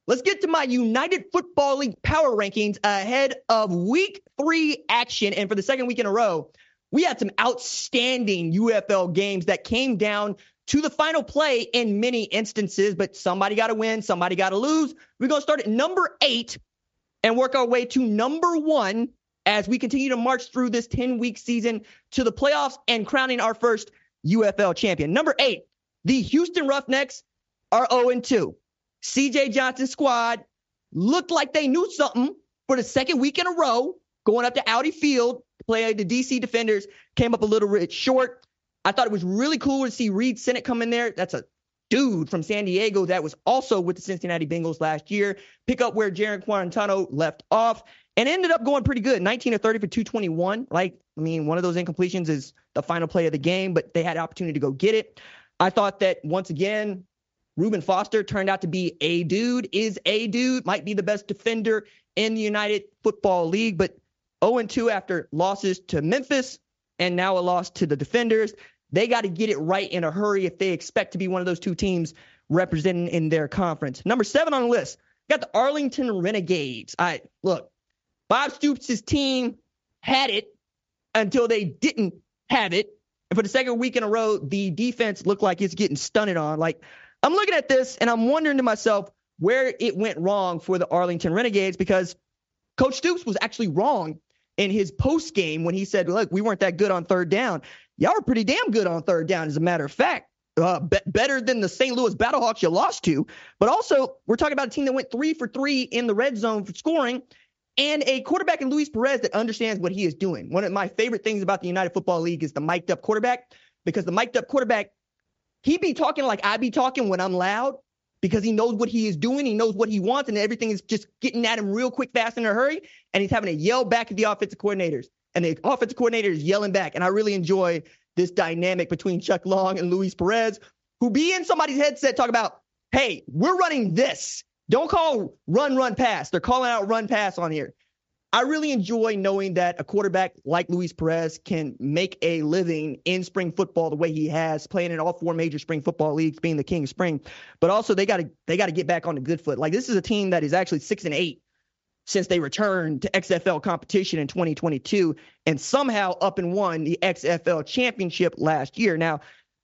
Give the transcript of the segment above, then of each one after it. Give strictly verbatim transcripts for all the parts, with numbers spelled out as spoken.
let's get to my United Football League power rankings ahead of week three action. And for the second week in a row, we had some outstanding U F L games that came down to the final play in many instances, but somebody got to win, somebody got to lose. We're going to start at number eight and work our way to number one as we continue to march through this ten-week season to the playoffs and crowning our first U F L champion. Number eight, the Houston Roughnecks are oh and two. C J Johnson's squad looked like they knew something for the second week in a row, going up to Audi Field to play the D C Defenders, came up a little bit short. I thought it was really cool to see Reed Sinnett come in there. That's a dude from San Diego that was also with the Cincinnati Bengals last year, pick up where Jaron Quarantano left off, and ended up going pretty good, nineteen of thirty for two twenty-one. Like, I mean, one of those incompletions is the final play of the game, but they had the opportunity to go get it. I thought that, once again, Reuben Foster turned out to be a dude, is a dude, might be the best defender in the United Football League, but oh and two after losses to Memphis and now a loss to the Defenders. They got to get it right in a hurry if they expect to be one of those two teams representing in their conference. Number seven on the list, got the Arlington Renegades. I look, Bob Stoops' team had it until they didn't have it. And for the second week in a row, the defense looked like it's getting stunted on. Like, I'm looking at this and I'm wondering to myself where it went wrong for the Arlington Renegades, because Coach Stoops was actually wrong in his post game when he said, look, we weren't that good on third down. Y'all were pretty damn good on third down, as a matter of fact. Uh, be- better than the Saint Louis Battlehawks you lost to. But also, we're talking about a team that went three for three in the red zone for scoring, and a quarterback in Luis Perez that understands what he is doing. One of my favorite things about the United Football League is the mic'd up quarterback, because the mic'd up quarterback, he be talking like I be talking when I'm loud, because he knows what he is doing. He knows what he wants, and everything is just getting at him real quick, fast, in a hurry. And he's having to yell back at the offensive coordinators, and the offensive coordinator is yelling back. And I really enjoy this dynamic between Chuck Long and Luis Perez, who be in somebody's headset talk about, hey, we're running this. Don't call run, run, pass. They're calling out run, pass on here. I really enjoy knowing that a quarterback like Luis Perez can make a living in spring football the way he has, playing in all four major spring football leagues, being the king of spring. But also they got to they got to get back on the good foot. Like, this is a team that is actually six and eight since they returned to X F L competition in twenty twenty-two, and somehow up and won the X F L championship last year. Now,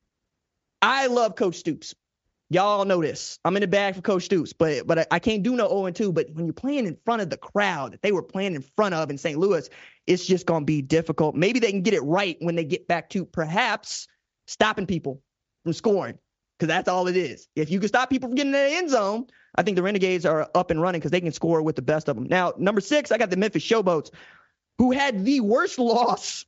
I love Coach Stoops. Y'all know this. I'm in the bag for Coach Stoops, but but I can't do no oh and two. But when you're playing in front of the crowd that they were playing in front of in Saint Louis, it's just going to be difficult. Maybe they can get it right when they get back to perhaps stopping people from scoring, because that's all it is. If you can stop people from getting in the end zone, I think the Renegades are up and running because they can score with the best of them. Now, number six, I got the Memphis Showboats, who had the worst loss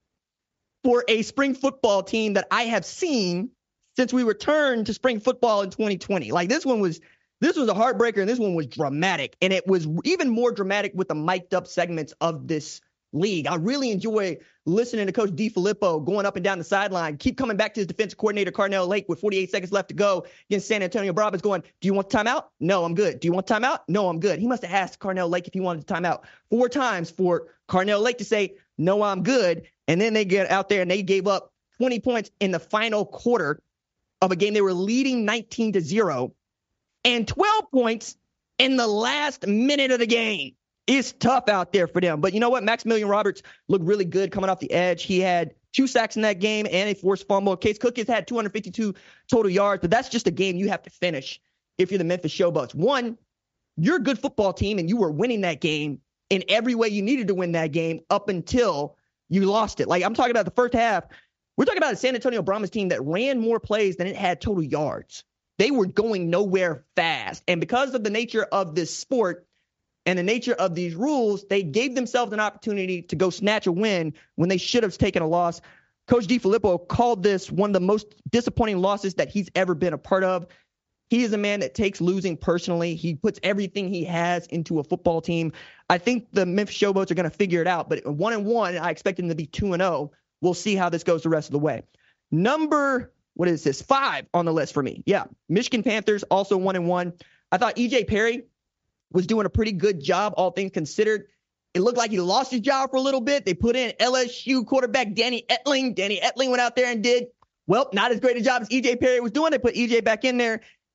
for a spring football team that I have seen since we returned to spring football in twenty twenty. Like, this one was this was a heartbreaker, and this one was dramatic. And it was even more dramatic with the mic'd up segments of this league. I really enjoy listening to Coach DeFilippo going up and down the sideline, keep coming back to his defensive coordinator, Carnell Lake, with forty-eight seconds left to go against San Antonio Brahmas, going, do you want timeout? No, I'm good. Do you want timeout? No, I'm good. He must have asked Carnell Lake if he wanted timeout four times for Carnell Lake to say, no, I'm good. And then they get out there and they gave up twenty points in the final quarter of a game they were leading nineteen to zero, and twelve points in the last minute of the game. It's tough out there for them. But you know what? Maximilian Roberts looked really good coming off the edge. He had two sacks in that game and a forced fumble. Case Cook has had two hundred fifty-two total yards, but that's just a game you have to finish if you're the Memphis Showboats. One, you're a good football team, and you were winning that game in every way you needed to win that game up until you lost it. Like, I'm talking about the first half. We're talking about a San Antonio Brahmas team that ran more plays than it had total yards. They were going nowhere fast. And because of the nature of this sport and the nature of these rules, they gave themselves an opportunity to go snatch a win when they should have taken a loss. Coach DeFilippo called this one of the most disappointing losses that he's ever been a part of. He is a man that takes losing personally. He puts everything he has into a football team. I think the Memphis Showboats are going to figure it out. But one and one, I expect them to be two and oh. We'll see how this goes the rest of the way. Number, what is this? Five on the list for me. Yeah. Michigan Panthers, also one and one. I thought E J Perry was doing a pretty good job, all things considered. It looked like he lost his job for a little bit. They put in L S U quarterback Danny Etling. Danny Etling went out there and did, well, not as great a job as E J Perry was doing. They put E J back in there,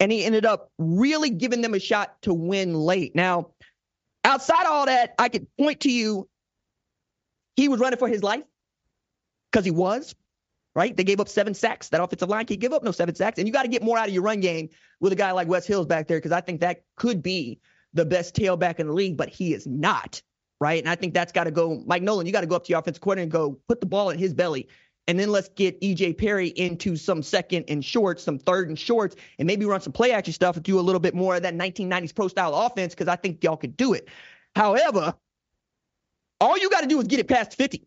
and he ended up really giving them a shot to win late. Now, outside of all that, I could point to you, he was running for his life because he was, right? They gave up seven sacks. That offensive line can't give up no seven sacks. And you got to get more out of your run game with a guy like Wes Hills back there, because I think that could be the best tailback in the league, but he is not, right? And I think that's got to go. Mike Nolan, you got to go up to your offensive coordinator and go put the ball in his belly. And then let's get E J Perry into some second and shorts, some third and shorts, and maybe run some play action stuff and do a little bit more of that nineteen nineties pro style offense, because I think y'all could do it. However, all you got to do is get it past fifty.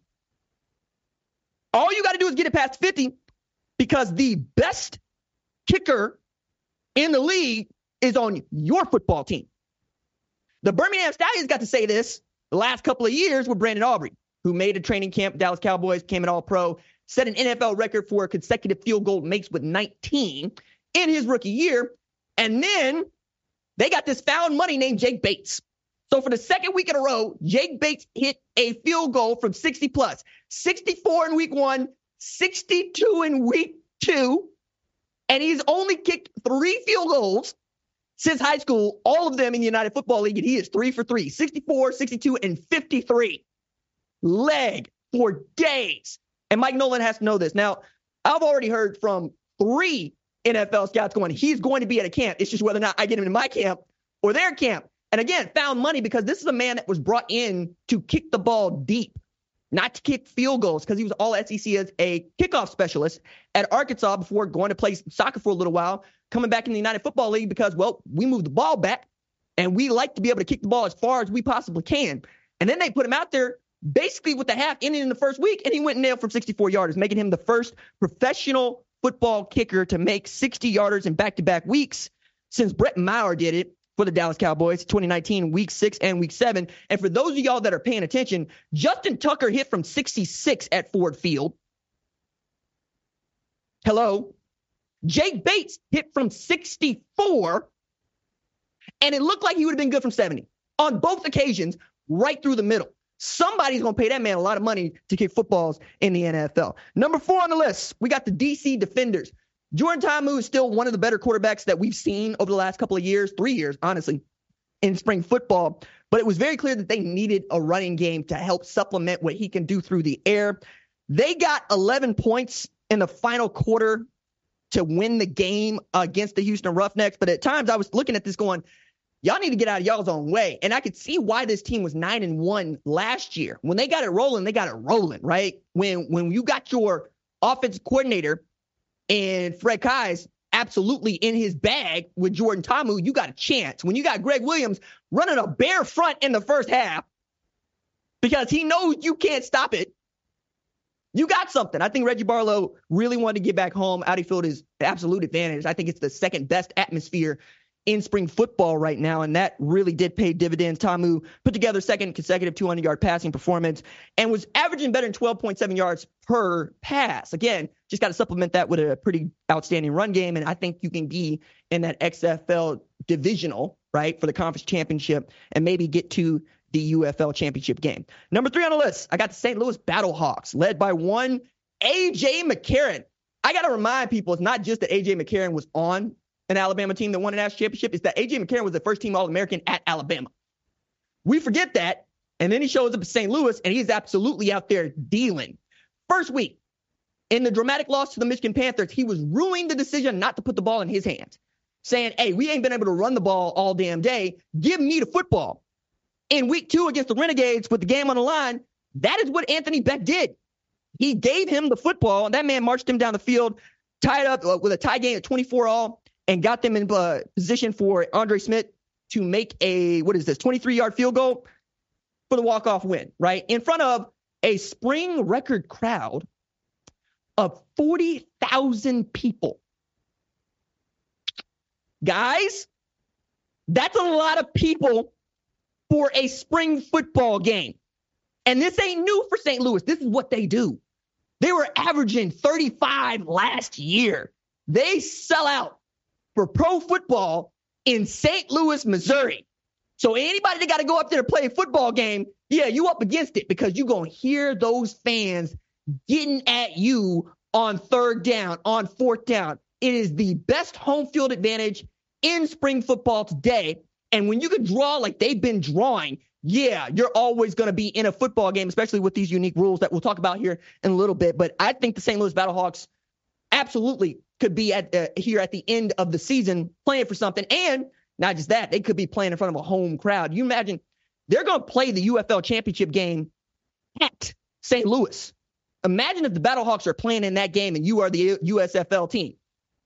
All you got to do is get it past fifty, because the best kicker in the league is on your football team. The Birmingham Stallions got to say this the last couple of years with Brandon Aubrey, who made a training camp, Dallas Cowboys, came an all-pro, set an N F L record for consecutive field goal makes with nineteen in his rookie year. And then they got this found money named Jake Bates. So for the second week in a row, Jake Bates hit a field goal from sixty plus. sixty-four in week one, sixty-two in week two. And he's only kicked three field goals since high school, all of them in the United Football League, and he is three for three, sixty-four, sixty-two, and fifty-three. Leg for days. And Mike Nolan has to know this. Now, I've already heard from three N F L scouts going, he's going to be at a camp. It's just whether or not I get him in my camp or their camp. And again, found money, because this is a man that was brought in to kick the ball deep, not to kick field goals, because he was all S E C as a kickoff specialist at Arkansas before going to play soccer for a little while, coming back in the United Football League because, well, we move the ball back and we like to be able to kick the ball as far as we possibly can. And then they put him out there basically with the half inning in the first week, and he went and nailed from sixty-four yarders, making him the first professional football kicker to make sixty yarders in back-to-back weeks since Brett Maher did it for the Dallas Cowboys, twenty nineteen, week six and week seven. And for those of y'all that are paying attention, Justin Tucker hit from sixty-six at Ford Field. Hello. Jake Bates hit from sixty-four, and it looked like he would have been good from seventy. On both occasions, right through the middle. Somebody's going to pay that man a lot of money to kick footballs in the N F L. Number four on the list, we got the D C Defenders. Jordan Ta'amu is still one of the better quarterbacks that we've seen over the last couple of years, three years, honestly, in spring football. But it was very clear that they needed a running game to help supplement what he can do through the air. They got eleven points in the final quarter to win the game against the Houston Roughnecks. But at times I was looking at this going, y'all need to get out of y'all's own way. And I could see why this team was nine and one last year. When they got it rolling, they got it rolling, right? When when you got your offensive coordinator and Fred Kais absolutely in his bag with Jordan Ta'amu, you got a chance. When you got Greg Williams running a bare front in the first half because he knows you can't stop it, you got something. I think Reggie Barlow really wanted to get back home. Audi Field is the absolute advantage. I think it's the second best atmosphere in spring football right now, and that really did pay dividends. Ta'amu put together second consecutive two hundred yard passing performance and was averaging better than twelve point seven yards per pass. Again, just got to supplement that with a pretty outstanding run game, and I think you can be in that X F L divisional, right, for the conference championship and maybe get to the U F L championship game. Number three on the list, I got the Saint Louis Battlehawks, led by one A J McCarron. I got to remind people, it's not just that A J McCarron was on an Alabama team that won a national championship, is that A J McCarron was the first team All-American at Alabama. We forget that, and then he shows up at Saint Louis, and he's absolutely out there dealing. First week, in the dramatic loss to the Michigan Panthers, he was ruling the decision not to put the ball in his hands, saying, hey, we ain't been able to run the ball all damn day. Give me the football. In week two against the Renegades with the game on the line, that is what Anthony Beck did. He gave him the football, and that man marched him down the field, tied up with a tie game at twenty-four all, and got them in uh, position for Andre Smith to make a, what is this, twenty-three yard field goal for the walk-off win, right? In front of a spring record crowd of forty thousand people. Guys, that's a lot of people for a spring football game. And this ain't new for Saint Louis. This is what they do. They were averaging thirty-five last year. They sell out for pro football in Saint Louis, Missouri. So anybody that got to go up there to play a football game, yeah, you up against it because you're going to hear those fans getting at you on third down, on fourth down. It is the best home field advantage in spring football today. And when you can draw like they've been drawing, yeah, you're always going to be in a football game, especially with these unique rules that we'll talk about here in a little bit. But I think the Saint Louis Battlehawks absolutely could be at uh, here at the end of the season playing for something. And not just that, they could be playing in front of a home crowd. You imagine they're going to play the U F L championship game at Saint Louis. Imagine if the Battlehawks are playing in that game and you are the U S F L team.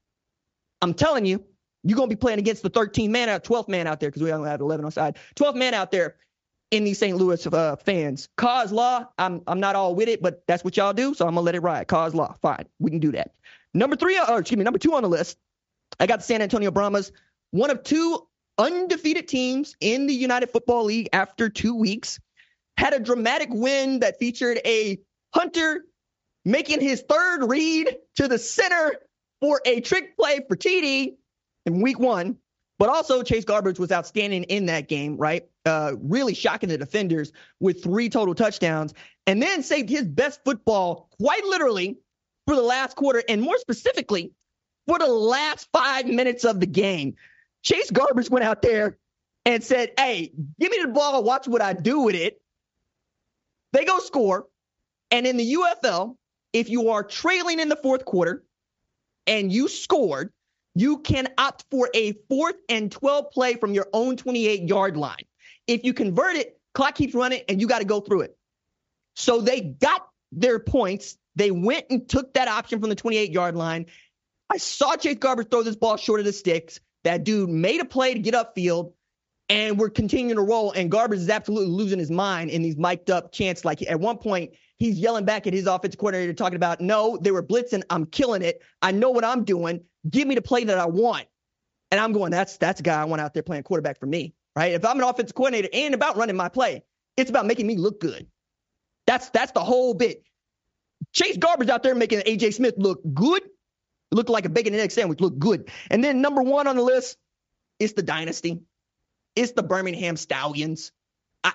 I'm telling you, you're going to be playing against the thirteenth man out, twelfth man out there, because we only have eleven on side. twelfth man out there in these Saint Louis uh, fans. Cause law, I'm I'm not all with it, but that's what y'all do, so I'm going to let it ride. Cause law, fine. We can do that. Number three, or excuse me, number two on the list, I got the San Antonio Brahmas, one of two undefeated teams in the United Football League after two weeks. Had a dramatic win that featured a punter making his third read to the center for a trick play for T D in week one. But also Chase Garbage was outstanding in that game, right? Uh, really shocking the defenders with three total touchdowns, and then saved his best football quite literally for the last quarter, and more specifically for the last five minutes of the game. Chase Garbage went out there and said, hey, give me the ball, watch what I do with it. They go score. And in the U F L, if you are trailing in the fourth quarter and you scored, you can opt for a fourth and twelve play from your own twenty-eight-yard line. If you convert it, clock keeps running and you got to go through it. So they got their points. They went and took that option from the twenty-eight-yard line. I saw Chase Garbage throw this ball short of the sticks. That dude made a play to get upfield, and we're continuing to roll, and Garbage is absolutely losing his mind in these mic'd up chants. Like at one point, he's yelling back at his offensive coordinator talking about, no, they were blitzing. I'm killing it. I know what I'm doing. Give me the play that I want. And I'm going, that's that's a guy I want out there playing quarterback for me, right? If I'm an offensive coordinator, it ain't about running my play. It's about making me look good. That's that's the whole bit. Chase Garbage out there making A J Smith look good. Look like a bacon and egg sandwich. Look good. And then number one on the list is the dynasty. It's the Birmingham Stallions. I,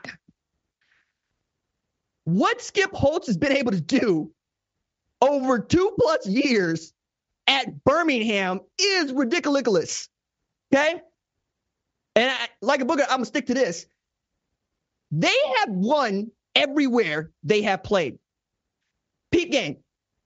what Skip Holtz has been able to do over two plus years at Birmingham is ridiculous. Okay? And I, like a booger, I'm going to stick to this. They have won everywhere they have played. Peep game.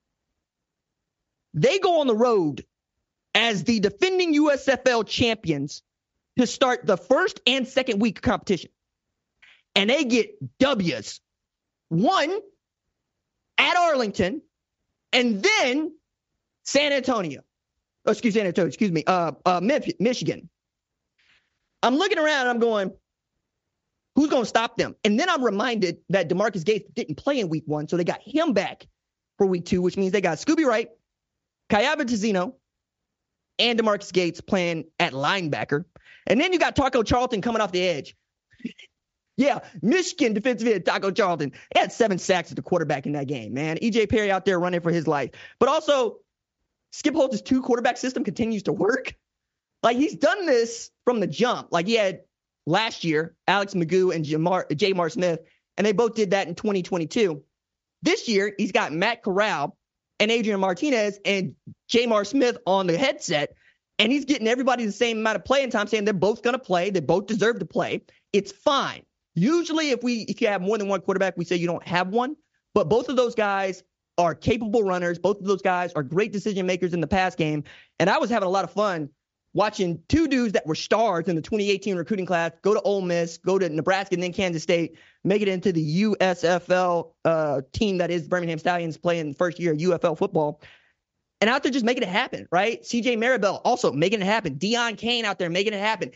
They go on the road as the defending U S F L champions to start the first and second week of competition. And they get W's. One at Arlington, and then San Antonio. Oh, excuse San Antonio, excuse me, uh, uh, Memphis, Michigan. I'm looking around and I'm going, who's going to stop them? And then I'm reminded that DeMarcus Gates didn't play in week one, so they got him back for week two, which means they got Scooby Wright, Kayaba Tizino, and DeMarcus Gates playing at linebacker. And then you got Taco Charlton coming off the edge. Yeah, Michigan defensive end Taco Charlton. He had seven sacks as the quarterback in that game, man. E J Perry out there running for his life. But also, Skip Holtz's two-quarterback system continues to work. Like, he's done this from the jump. Like, he had last year, Alex Magoo and Jamar, Jamar Smith, and they both did that in twenty twenty-two. This year, he's got Matt Corral and Adrian Martinez and Jamar Smith on the headset, and he's getting everybody the same amount of playing time, saying they're both going to play. They both deserve to play. It's fine. Usually, if we if you have more than one quarterback, we say you don't have one. But both of those guys are capable runners. Both of those guys are great decision makers in the pass game. And I was having a lot of fun watching two dudes that were stars in the twenty eighteen recruiting class go to Ole Miss, go to Nebraska, and then Kansas State, make it into the U S F L uh, team that is Birmingham Stallions playing first year U F L football. And out there just making it happen, right? C J Maribel also making it happen. Deion Kane out there making it happen.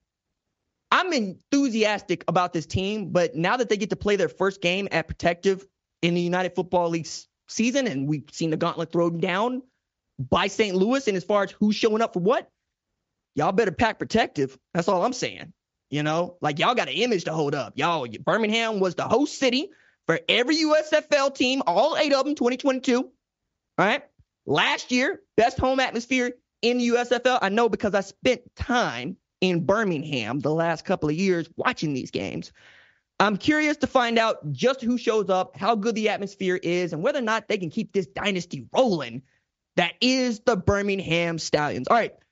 I'm enthusiastic about this team, but now that they get to play their first game at Protective in the United Football League season, and we've seen the gauntlet thrown down by Saint Louis, and as far as who's showing up for what, y'all better pack Protective. That's all I'm saying. You know, like y'all got an image to hold up. Y'all, Birmingham was the host city for every U S F L team, all eight of them, twenty twenty-two. All right. Last year, best home atmosphere in the U S F L. I know because I spent time in Birmingham the last couple of years watching these games. I'm curious to find out just who shows up, how good the atmosphere is, and whether or not they can keep this dynasty rolling that is the Birmingham Stallions. All right,